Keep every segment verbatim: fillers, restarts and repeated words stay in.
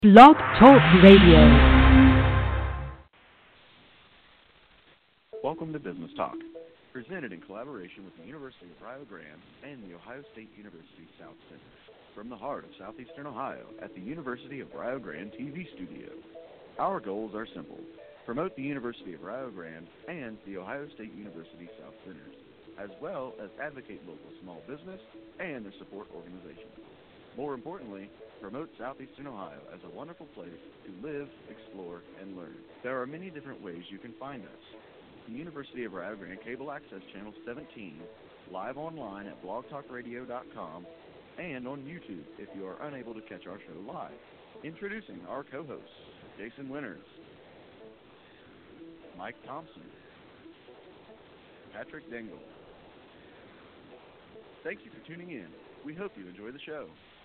Blog Talk Radio. Welcome to Business Talk, presented in collaboration with the University of Rio Grande and the Ohio State University South Center, from the heart of southeastern Ohio at the University of Rio Grande T V studio. Our goals are simple: promote the University of Rio Grande and the Ohio State University South Centers, as well as advocate local small business and their support organizations. More importantly, promote southeastern Ohio as a wonderful place to live, explore, and learn. There are many different ways you can find us. The University of Rio Grande Cable Access Channel seventeen, live online at blog talk radio dot com, and on YouTube if you are unable to catch our show live. Introducing our co-hosts, Jason Winters, Mike Thompson, Patrick Dingle. Thank you for tuning in. We hope you enjoy the show.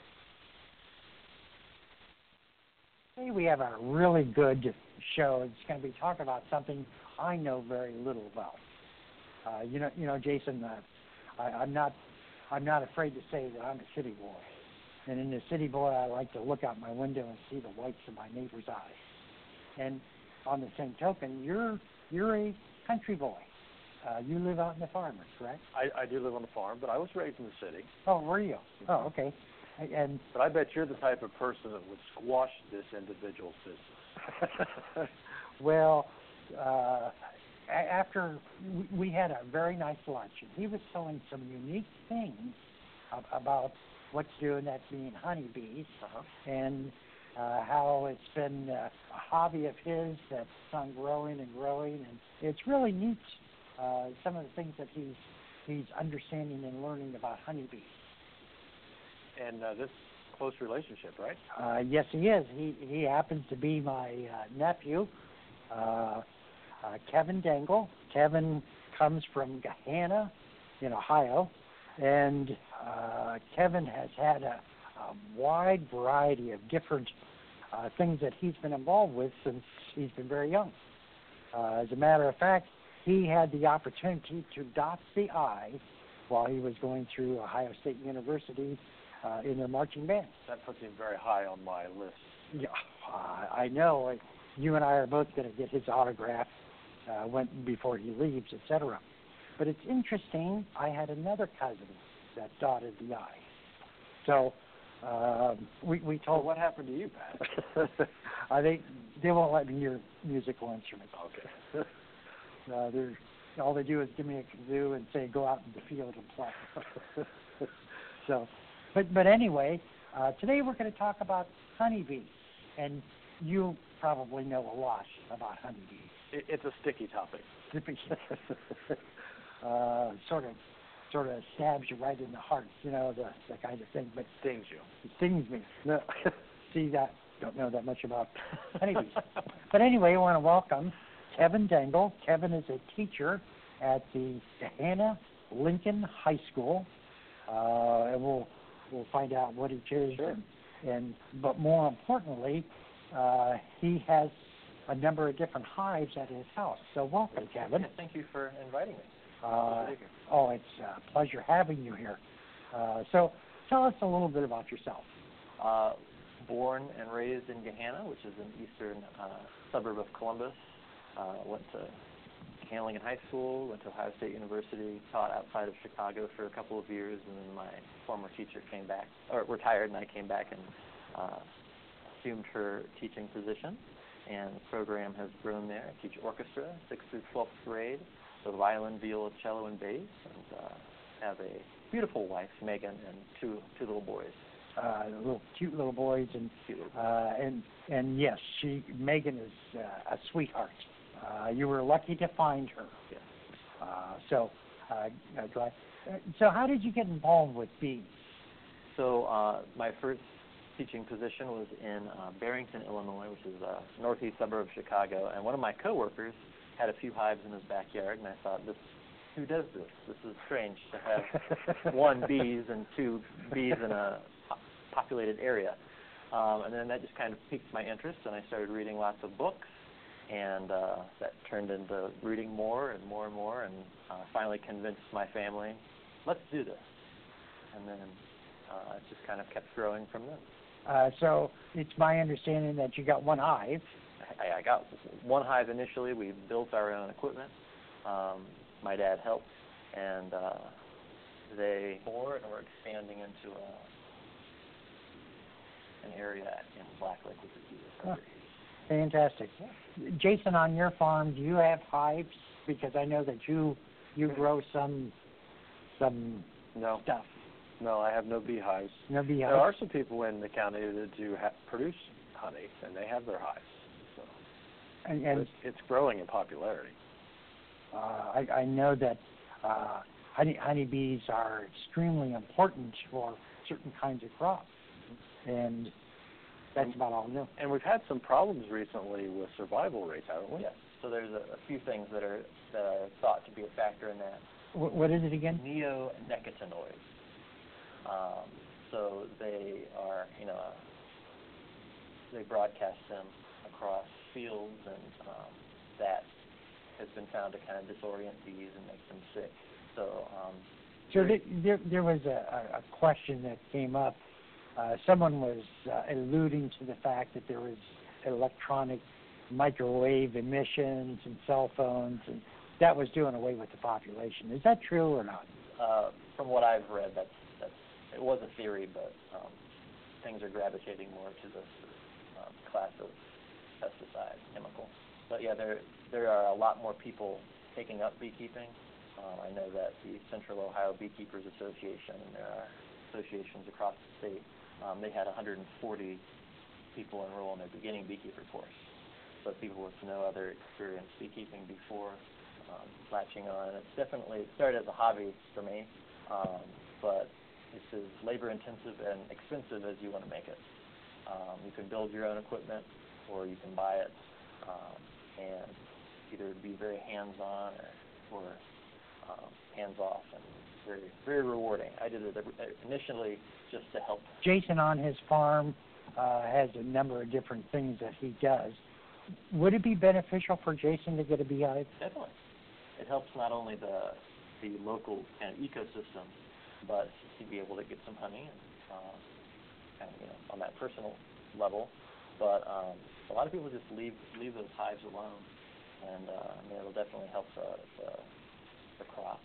Today we have a really good show. It's going to be talking about something I know very little about. Uh, you know, you know, Jason. Uh, I, I'm not, I'm not afraid to say that I'm a city boy. And in the city boy, I like to look out my window and see the whites of my neighbor's eyes. And on the same token, you're you're a country boy. Uh, you live out in the farmers, correct? I, I do live on a farm, but I was raised in the city. Oh, were you? Oh, okay. And but I bet you're the type of person that would squash this individual's business. Well, uh, a- after we, we had a very nice lunch, and he was telling some unique things ab- about what's doing that being honeybees, uh-huh. and uh, how it's been uh, a hobby of his that's on growing and growing, and it's really neat. Uh, some of the things that he's he's understanding and learning about honeybees. And uh, this close relationship, right? Uh, yes, he is. He he happens to be my uh, nephew, uh, uh, Kevin Dangle. Kevin comes from Gahanna in Ohio, and uh, Kevin has had a, a wide variety of different uh, things that he's been involved with since he's been very young. Uh, as a matter of fact, he had the opportunity to dot the I while he was going through Ohio State University uh, in their marching band. That puts him very high on my list. Yeah, uh, I know. You and I are both going to get his autograph uh, when, before he leaves, et cetera. But it's interesting. I had another cousin that dotted the I. So um, we we told. Well, what happened to you, Pat? uh, they they won't let me hear musical instruments. Okay. Uh, they're, all they do is give me a kazoo and say, go out in the field and play. so, but but anyway, uh, today we're going to talk about honeybees, and you probably know a lot about honeybees. It, it's a sticky topic. uh, sort of, sort of stabs you right in the heart, you know, the the kind of thing. But Stings you. It stings me. No, see that? Don't know that much about honeybees. But anyway, I want to welcome Kevin Dangle. Kevin is a teacher at the Gahanna Lincoln High School, uh, and we'll we'll find out what he is. Sure. And, and but more importantly, uh, he has a number of different hives at his house. So welcome, Kevin. Yeah, thank you for inviting me. Uh, oh, it's a pleasure having you here. Uh, so tell us a little bit about yourself. Uh, born and raised in Gahanna, which is an eastern uh, suburb of Columbus. Uh, went to Hanlingen High School, went to Ohio State University, taught outside of Chicago for a couple of years, and then my former teacher came back, or retired, and I came back and uh, assumed her teaching position. And the program has grown there. I teach orchestra, sixth through twelfth grade, so violin, viola, cello, and bass, and uh, have a beautiful wife, Megan, and two two little boys. Uh, little cute little boys, and Cute little boys. uh, and and yes, she Megan is uh, a sweetheart. Uh, you were lucky to find her. Yes. Uh, so, uh, uh, glad. Uh, so how did you get involved with bees? So uh, my first teaching position was in uh, Barrington, Illinois, which is a northeast suburb of Chicago, and one of my coworkers had a few hives in his backyard, and I thought, this, who does this? This is strange to have one, bees, and two, bees in a populated area. Um, and then that just kind of piqued my interest, and I started reading lots of books, and uh, that turned into reading more and more and more, and uh, finally convinced my family, let's do this. And then uh, it just kind of kept growing from then. Uh, so it's my understanding that you got one hive. I, I got one hive initially. We built our own equipment. Um, my dad helped, and uh, they more and we're expanding into a, an area in Black Lake, which is Huh. Fantastic. Jason, on your farm, do you have hives? Because I know that you you grow some some No, stuff. no, I have no beehives. No beehives. There are some people in the county that do ha- produce honey, and they have their hives. So and, But and it's, it's growing in popularity. uh, I, I know that uh, honey honeybees are extremely important for certain kinds of crops, and that's about all I know. And we've had some problems recently with survival rates, haven't we? yes. So there's a, a few things that are that are thought to be a factor in that. What, what is it again? Neonicotinoids. Um, so they are, you know, they broadcast them across fields, and um, that has been found to kind of disorient bees and make them sick. So, um, So there, there, there was a, a question that came up. Uh, someone was uh, alluding to the fact that there was electronic microwave emissions and cell phones, and that was doing away with the population. Is that true or not? uh, from what I've read, that's that's it was a theory, but um, things are gravitating more to this um, class of pesticide chemical. But yeah, there there are a lot more people taking up beekeeping. Um, I know that the Central Ohio Beekeepers Association, and there are associations across the state, um, they had one hundred forty people enroll in their beginning beekeeper course. So people with no other experience beekeeping before um, latching on. It's definitely it started as a hobby for me, um, but it's as labor intensive and expensive as you want to make it. Um, you can build your own equipment, or you can buy it, um, and either be very hands-on or, or um, hands-off, and very very rewarding. I did it initially just to help. Jason on his farm uh, has a number of different things that he does. Would it be beneficial for Jason to get a beehive? Definitely. It helps not only the the local kind of ecosystem, but to be able to get some honey, and uh, kind of, you know, on that personal level. But um, a lot of people just leave leave those hives alone, and uh, I mean, it'll definitely help the the, the crop.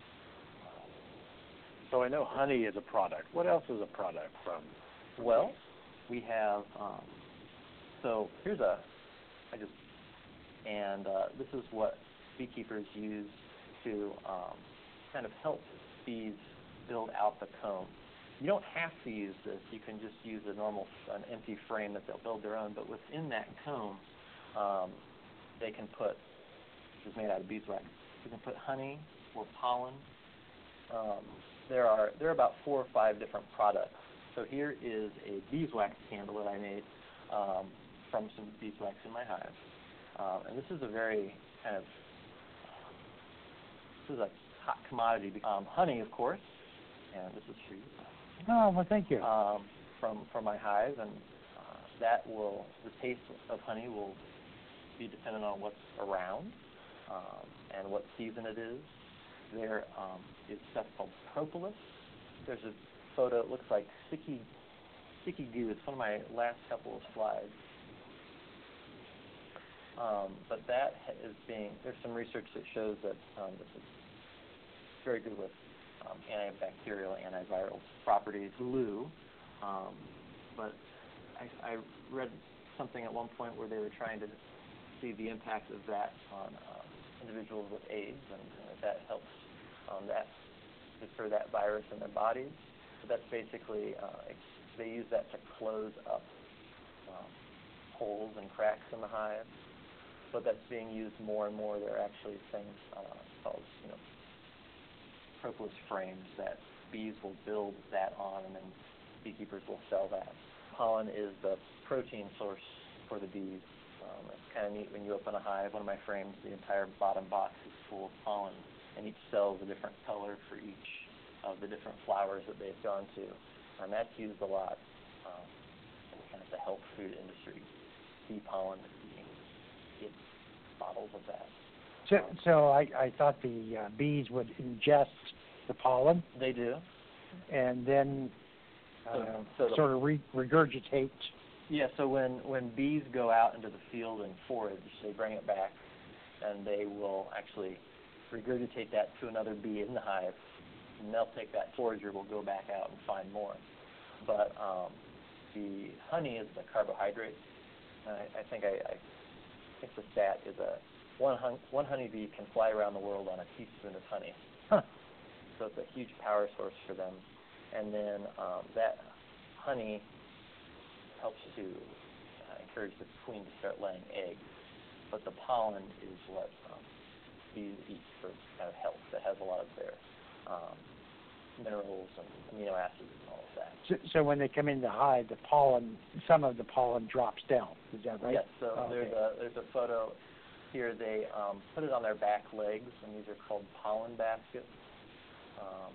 So I know honey is a product. What else is a product from? Well, we have um, so here's a I just and uh, this is what beekeepers use to um, kind of help bees build out the comb. You don't have to use this. You can just use a normal, an empty frame that they'll build their own. But within that comb, um, they can put, this is made out of beeswax, you can put honey or pollen. Um, there are there are about four or five different products. So here is a beeswax candle that I made um, from some beeswax in my hive. Uh, and this is a very kind of, this is a hot commodity. Um, honey, of course, and this is for you. Oh, well, thank you. Um, from from my hive, and uh, that will the taste of honey will be dependent on what's around um, and what season it is. There um, is stuff called propolis. There's a photo. It looks like sticky sticky goo. It's one of my last couple of slides. Um, but that is being. There's some research that shows that um, this is very good with Um, antibacterial, antiviral properties, glue, um, but I, I read something at one point where they were trying to see the impact of that on uh, individuals with AIDS, and, and if that helps um, that for that virus in their bodies. So that's basically uh, they use that to close up um, holes and cracks in the hive, but that's being used more and more. There are actually things uh, called, you know, propolis frames that bees will build that on, and then beekeepers will sell that. Pollen is the protein source for the bees. Um, it's kind of neat when you open a hive. One of my frames, the entire bottom box is full of pollen, and each cell is a different color for each of the different flowers that they've gone to. And that's used a lot um, in kind of the health food industry. Bee pollen is being in bottles of that. So, so I, I thought the uh, bees would ingest the pollen. They do. And then uh, so the- sort of re- regurgitate. Yeah, so when, when bees go out into the field and forage, they bring it back, and they will actually regurgitate that to another bee in the hive, and they'll take that forager, will go back out and find more. But um, the honey is the carbohydrate. I, I think I, I think the stat is a one hun- one honeybee can fly around the world on a teaspoon of honey. Huh. So it's a huge power source for them. And then um, that honey helps to uh, encourage the queen to start laying eggs. But the pollen is what um, bees eat for kind of health. That has a lot of their um, minerals and amino acids and all of that. So, so when they come in the hive, the pollen, some of the pollen drops down. Is that right? Yes. So Oh, there's okay. a there's a photo here. They um, put it on their back legs, and these are called pollen baskets. Um,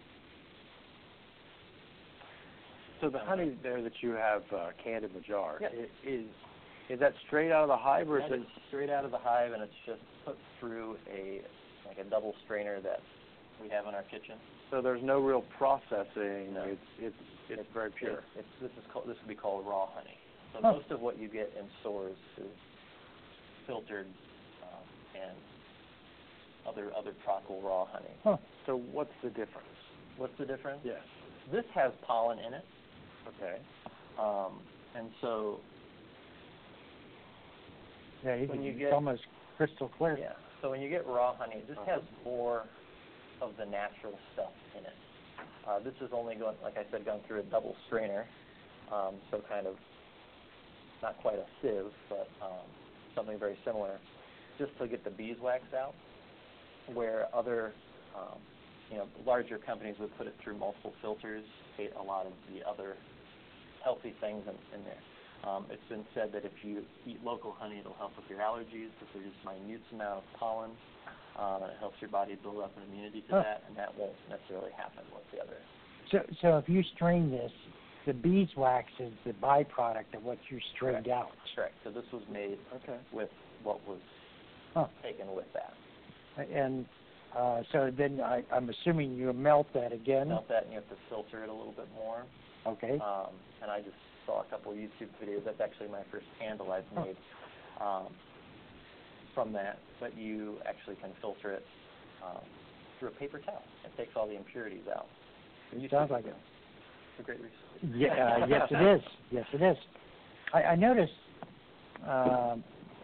So the honey there that you have uh, canned in the jar, Yes. i- is is that straight out of the hive, or is that it? is straight out of the hive, and it's just put through a like a double strainer that we have in our kitchen. So there's no real processing. No. It's it's it's very pure. It's, it's this is called this would be called raw honey. So Huh. most of what you get in stores is filtered um, and other other tropical raw honey. Huh. So what's the difference? What's the difference? Yes. This has pollen in it, Okay. um, and so Yeah, you when can, you it's get- almost crystal clear. yeah. So when you get raw honey, this Uh-huh. has more of the natural stuff in it. Uh, this is only going, like I said, going through a double strainer, um, so kind of not quite a sieve, but um, something very similar, just to get the beeswax out. Where other, um, you know, larger companies would put it through multiple filters, get a lot of the other healthy things in, in there. Um, it's been said that if you eat local honey, it'll help with your allergies, because there's just minute amount of pollen, um, and it helps your body build up an immunity to Huh. that, and that won't necessarily happen with the other. So, so if you strain this, the beeswax is the byproduct of what you strained Correct. out. Correct. So this was made Okay. with what was Huh. taken with that. And uh, so then I, I'm assuming you melt that again. Melt that, and you have to filter it a little bit more. Okay. Um, and I just saw a couple of YouTube videos. That's actually my first candle I've Huh. made um, from that. But you actually can filter it um, through a paper towel. It takes all the impurities out. It sounds like it. It's a great resource. Yeah, uh, yes it is. Yes it is. I, I noticed um,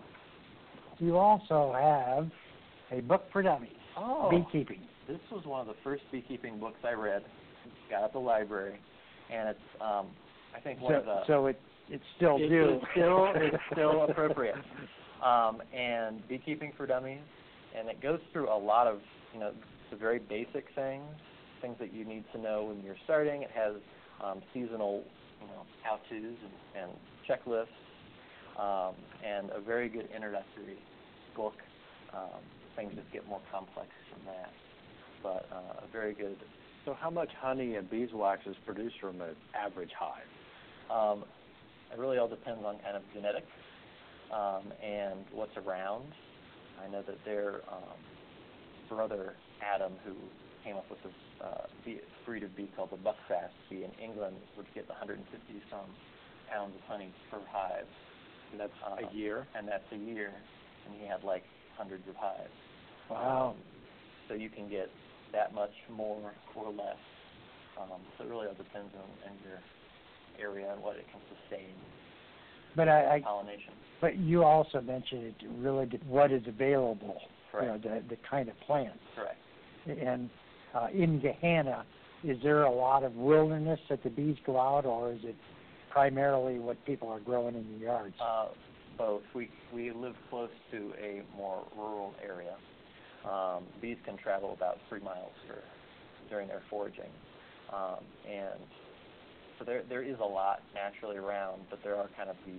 you also have a book for dummies, Oh, beekeeping. this was one of the first beekeeping books I read. Got at the library, and it's um, I think one So, of the so it it's still It due. is still it's still appropriate. Um, and Beekeeping for Dummies, and it goes through a lot of you know the very basic things, things that you need to know when you're starting. It has um, seasonal you know how-tos and, and checklists, um, and a very good introductory book. Um, things just get more complex from that, but uh, a very good. So how much honey and beeswax is produced from an average hive? Um, it really all depends on kind of genetics um, and what's around. I know that their um, brother Adam, who came up with this uh, bee, breed of bee called the Buckfast bee in England, would get one hundred fifty some pounds of honey per hive, And that's Um, a year? and that's a year. And he had like hundreds of hives. Wow. Um, so you can get that much more or less. Um, so it really all depends on, on your area and what it can sustain. But I, I Pollination. but you also mentioned it really de- what is available. Correct. You know, the the kind of plants. Correct. And uh, in Gahanna, is there a lot of wilderness that the bees go out, or is it primarily what people are growing in the yards? Uh, both. We we live close to a more rural area. Um, bees can travel about three miles for during their foraging, um, and so there there is a lot naturally around, but there are kind of these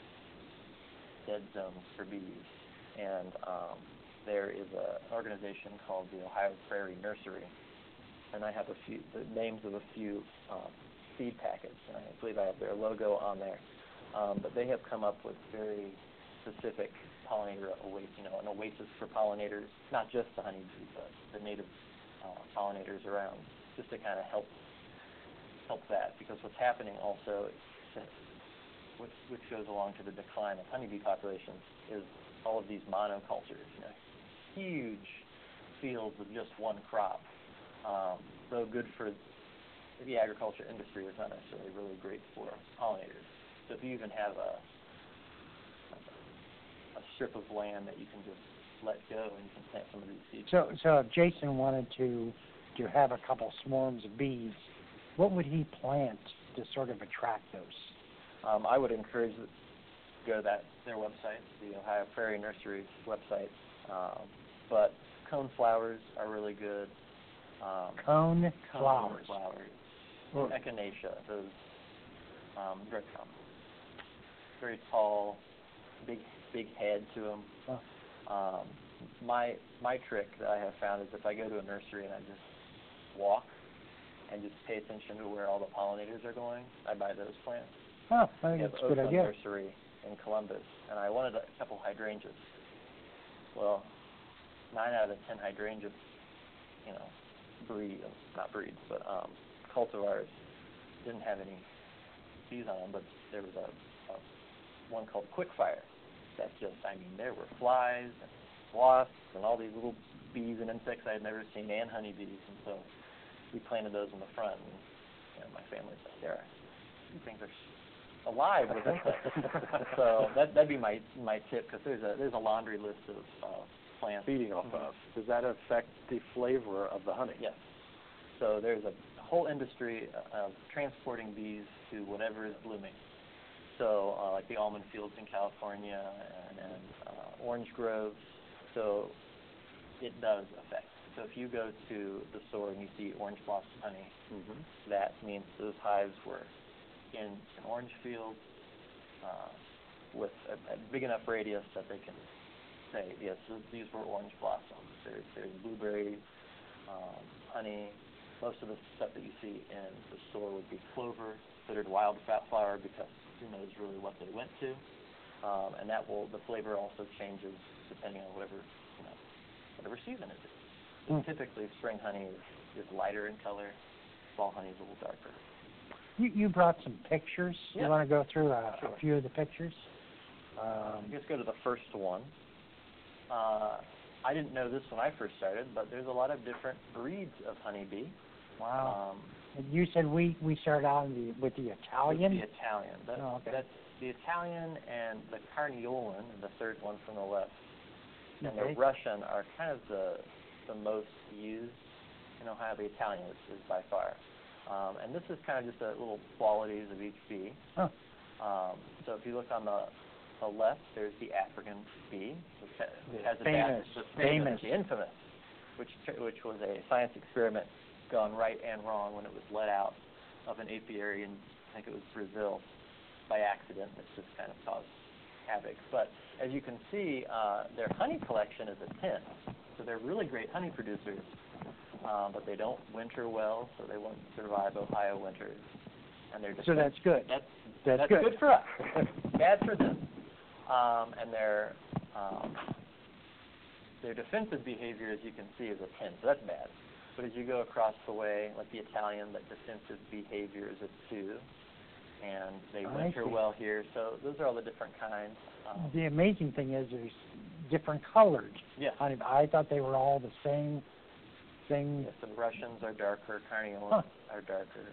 dead zones for bees, and um, there is a, an organization called the Ohio Prairie Nursery, and I have a few the names of a few um, seed packets, and I believe I have their logo on there. Um, but they have come up with very specific pollinator, oa- you know, an oasis for pollinators, not just the honeybees, but the native uh, pollinators around, just to kind of help help that, because what's happening also, which, which goes along to the decline of honeybee populations, is all of these monocultures. You know, huge fields of just one crop, um, though good for the agriculture industry, is not necessarily really great for pollinators. So if you even have a a strip of land that you can just let go and you can plant some of these seeds. So, so if Jason wanted to to have a couple swarms of bees, what would he plant to sort of attract those? Um, I would encourage them to go to that their website, the Ohio Prairie Nursery website. Um, but cone flowers are really good. Um, Cone, cone flowers. flowers. Well, Echinacea, those um, very common. Very tall, big big head to them. Huh. Um, my my trick that I have found is if I go to a nursery and I just walk and just pay attention to where all the pollinators are going, I buy those plants. Oh, I We think have that's a good Oakland idea. Nursery in Columbus, and I wanted a couple hydrangeas. Well, nine out of ten hydrangeas, you know, breed, not breeds, but um, cultivars didn't have any bees on them, but there was a, a one called Quickfire. That just, I mean, there were flies and wasps and all these little bees and insects I had never seen, and honeybees, and so we planted those in the front, and you know, my family's like, there, these things are alive with insects. So that that'd be my my tip, because there's a there's a laundry list of uh, plants. Feeding off Mhm. of. Does that affect the flavor of the honey? Yes. So there's a whole industry of transporting bees to whatever is blooming. So uh, like the almond fields in California and, and uh, orange groves. So it does affect. So if you go to the store and you see orange blossom honey, Mm-hmm. that means those hives were in an orange field uh, with a, a big enough radius that they can say, yes, th- these were orange blossoms. There's, there's blueberries, um, honey. Most of the stuff that you see in the store would be clover, considered wild fat flower, because who knows really what they went to. Um, and that will, the flavor also changes depending on whatever, you know, whatever season it is. So Mm. typically spring honey is, is lighter in color, fall honey is a little darker. You, you brought some pictures. Yeah. You want to go through a, Sure. a few of the pictures? Um, Let's go to the first one. Uh, I didn't know this when I first started, but there's a lot of different breeds of honeybee. wow. Um, And you said we, we started out in the, with the Italian? The Italian. That, Oh, okay. That's the Italian and the Carniolan, the third one from the left, and Okay. the Russian are kind of the the most used in Ohio. The Italian is, is by far. Um, and this is kind of just the little qualities of each bee. Huh. Um, so if you look on the the left, there's the African bee, which, ha- which The has a famous, the famous, famous. the infamous, which which was a science experiment gone right and wrong when it was let out of an apiary in, I think it was Brazil, by accident. That just kind of caused havoc. But as you can see, uh, their honey collection is a ten, so they're really great honey producers. Um, but they don't winter well, so they won't survive Ohio winters. And they're just So that's good. That's That's, that's good. good for us. Bad for them. Um, and their um, their defensive behavior, as you can see, is a ten, so that's bad. But as you go across the way, like the Italian, that defensive behavior is a two, and they I winter see. well here. So those are all the different kinds. Um, The amazing thing is there's different colored. yeah. I, I thought they were all the same thing. Yes, the Russians are darker, Carniolan Huh. are darker.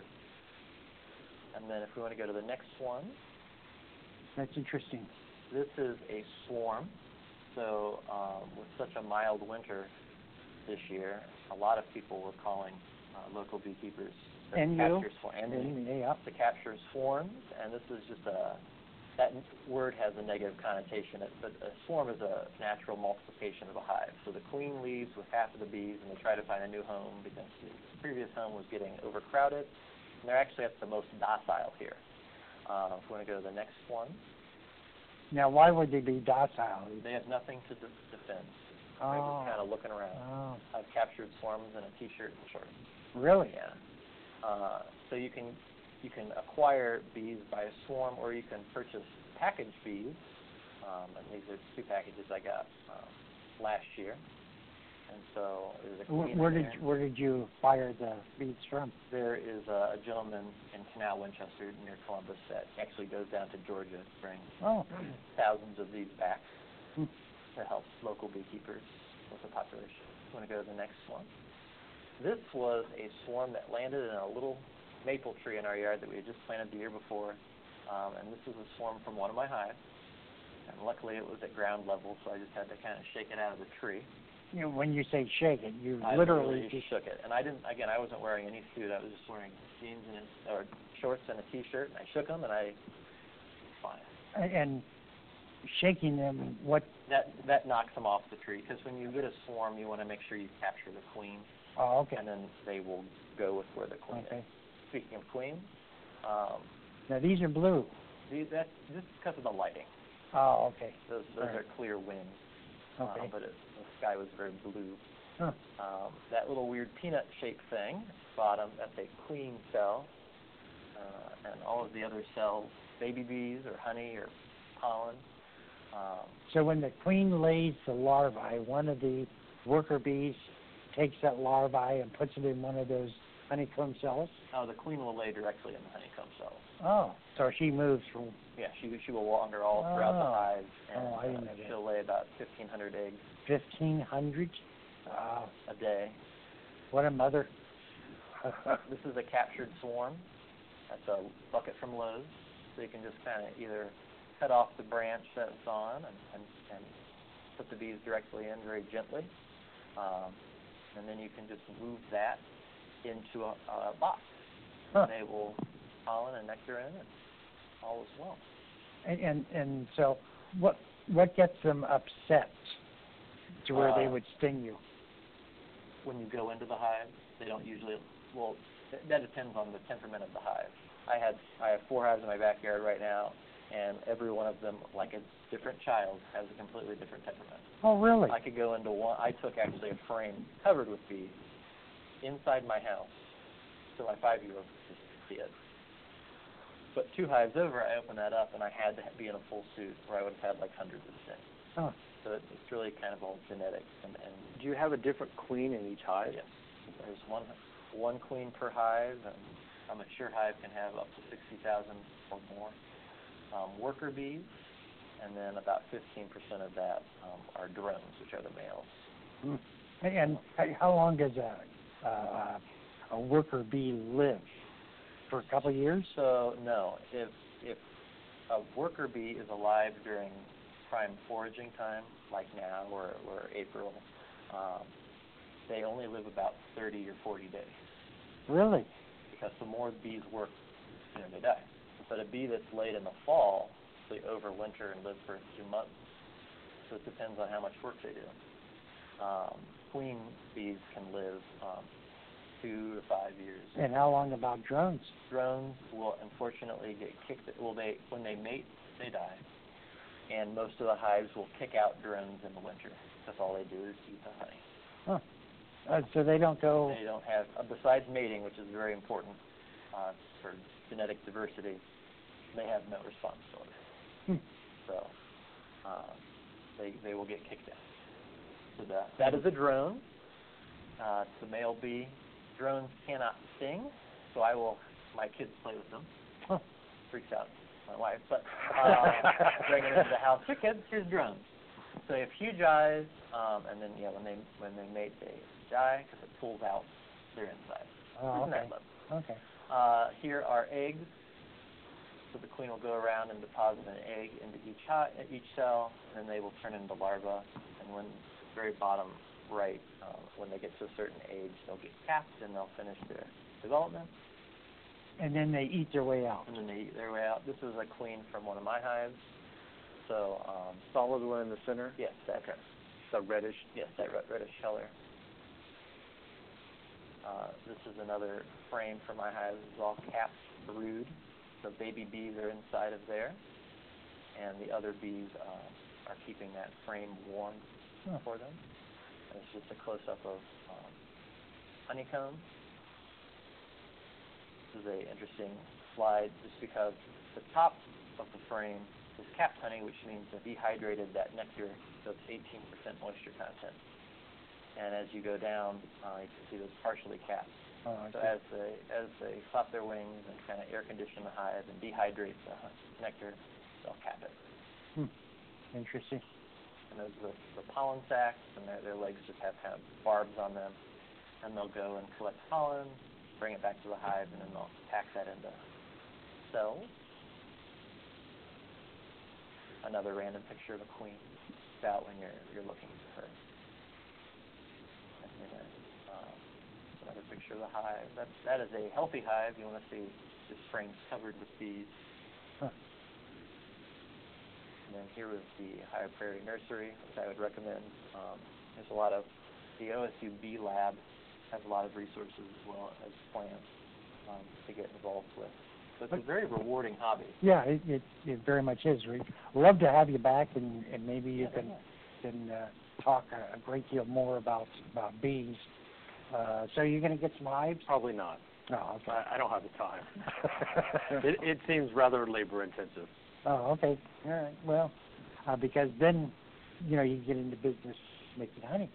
And then if we want to go to the next one, That's interesting. this is a swarm. So um, with such a mild winter this year, a lot of people were calling uh, local beekeepers to And you? capture swarms. And And, me, yeah. to capture swarms, and this is just a, that word has a negative connotation, it- but a swarm is a natural multiplication of a hive. So the queen leaves with half of the bees, and they try to find a new home because the previous home was getting overcrowded, and they're actually at the most docile here. Uh, if we want to go to the next one, Now, why would they be docile? they have nothing to de- defend. Oh. They're just kind of looking around. Oh, I've captured swarms in a t-shirt and shorts. really? Yeah. Uh, so you can you can acquire bees by a swarm, or you can purchase packaged bees. Um, and these are two packages I got um, last year. And so there's a Where, queen where in did there. where did you fire the bees from? There is a, a gentleman in Canal, Winchester, near Columbus, that actually goes down to Georgia to bring Oh, thousands of these back Hmm. to help local beekeepers with the population. You want to go to the next one? This was a swarm that landed in a little maple tree in our yard that we had just planted the year before. Um, and this is a swarm from one of my hives. And luckily it was at ground level, so I just had to kind of shake it out of the tree. you know, when you say shake it, you I literally literally just shook it. And I didn't, again, I wasn't wearing any suit. I was just wearing jeans and a, or shorts and a t-shirt. And I shook them and I, fine. and shaking them. What? That, that knocks them off the tree. Because when you get a swarm, you want to make sure you capture the queen. Oh, okay. And then they will go with where the queen Okay. is. Speaking of queen, um, Now these are blue. these, that, this is because of the lighting. Oh, okay. Those, those All right. are clear wings. Okay. Uh, but it, the sky was very blue. Huh. Um, that little weird peanut-shaped thing, bottom, that's a queen cell. Uh, and all of the other cells, baby bees or honey or pollen. Um, So when the queen lays the larvae, one of the worker bees takes that larvae and puts it in one of those honeycomb cells. oh, the queen will lay directly in the honeycomb cells. Oh, so she moves from. Yeah, she she will wander all throughout Oh. the hive, and Oh, I didn't uh, know that. she'll lay about fifteen hundred eggs Fifteen hundred. Wow, a day. what a mother. This is a captured swarm. That's a bucket from Lowe's. So you can just kind of either cut off the branch that it's on and, and, and put the bees directly in very gently. Um, and then you can just move that into a, a box. Huh. And they will pollen and nectar in, and all is well. And, and and so what what gets them upset to where they Uh, would sting you? When you go into the hive, they don't usually, well, th- that depends on the temperament of the hive. I had I have four hives in my backyard right now, and every one of them, like a different child, has a completely different temperament. Oh, really? I could go into one, I took actually a frame covered with bees inside my house, so my five-year-old could just see it. But two hives over, I opened that up, and I had to be in a full suit, or I would have had like hundreds of stings. Oh, So it, it's really kind of all genetics. And, and Do you have a different queen in each hive? yes, there's one one queen per hive, and a mature hive can have up to sixty thousand or more. Um, worker bees, and then about fifteen percent of that um, are drones, which are the males. hmm. And h- how long does a uh, a worker bee live? For a couple of years? So no, if if a worker bee is alive during prime foraging time, like now or, or April, um, they only live about thirty or forty days. Really? Because the more bees work, the sooner they die. But a bee that's laid in the fall, they overwinter and live for a few months. So it depends on how much work they do. Um, queen bees can live um, two to five years. And how long about drones? Drones will unfortunately get kicked. Well, they when they mate, they die. And most of the hives will kick out drones in the winter. That's all they do is eat the honey. Huh. Uh, so they don't go. They don't have, uh, besides mating, which is very important uh, for genetic diversity, they have no responsibility. Hmm. So uh, they they will get kicked out. So that that is a drone. Uh, it's a male bee. Drones cannot sting, so I will. My kids play with them. Huh. Freaks out my wife, but uh, bring them into the house. Here, kids, here's drones. So they have huge eyes, um, and then yeah, when they when they mate, they die because it pulls out their inside. Oh, Isn't okay. that lovely? Okay. Uh, here are eggs. So the queen will go around and deposit an egg into each hi- each cell, and then they will turn into larvae. And when very bottom right, uh, when they get to a certain age, they'll get capped and they'll finish their development, And then they eat their way out. and then they eat their way out. This is a queen from one of my hives. So um, Solid one in the center? yes, that Okay. The reddish? yes, that red- reddish color. Uh, this is another frame for my hives. This is all capped brood. The baby bees are inside of there, and the other bees uh, are keeping that frame warm Huh. for them. And it's just a close-up of um, honeycomb. This is an interesting slide just because the top of the frame is capped honey, which means that dehydrated that nectar, so it's eighteen percent moisture content. and as you go down, uh, you can see those partially capped. Oh, I So see. as they as they flap their wings and kind of air condition the hive and dehydrate the nectar, they'll cap it. Hmm. Interesting. And those are the, the pollen sacs, and their their legs just have kind of barbs on them, and they'll go and collect pollen, bring it back to the hive, and then they'll pack that into cells. Another random picture of a queen about when you're you're looking for her. And then uh, another picture of the hive. That that is a healthy hive. You want to see this frame's covered with bees. Huh. And then here was the Ohio Prairie Nursery, which I would recommend. Um, there's a lot of, the O S U Bee Lab has a lot of resources as well as plants um, to get involved with. So it's a very rewarding hobby. Yeah, it, it, it very much is. We'd love to have you back, and, and maybe you Yeah, can yeah. can uh, talk a, a great deal more about about bees. Uh, so you're going to get some hives? Probably not. No, okay. I, I don't have the time. it, it seems rather labor intensive. Oh, okay. All right. Well, uh, because then, you know, you get into business making honey.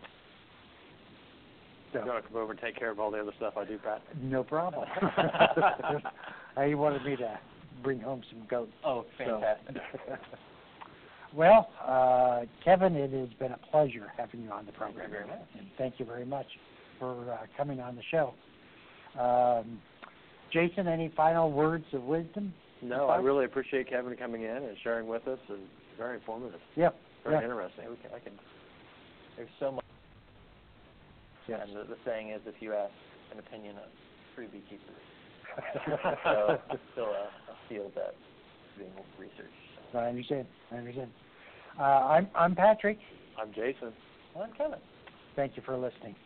So, You want to come over and take care of all the other stuff I do, Pat? no problem. uh, you wanted me to bring home some goats. Oh, fantastic. So. Well, uh, Kevin, it has been a pleasure having you on the program. Thank you very much. And thank you very much for uh, coming on the show. Um, Jason, any final words of wisdom? No, I really appreciate Kevin coming in and sharing with us. It's very informative. Yep. Very yep. interesting. We can, I can, there's so much. Yes. And the, the saying is, if you ask an opinion of three beekeepers, so it's still a, a field that's being researched. I understand. I understand. Uh, I'm I'm Patrick. I'm Jason. Well, I'm Kevin. Thank you for listening.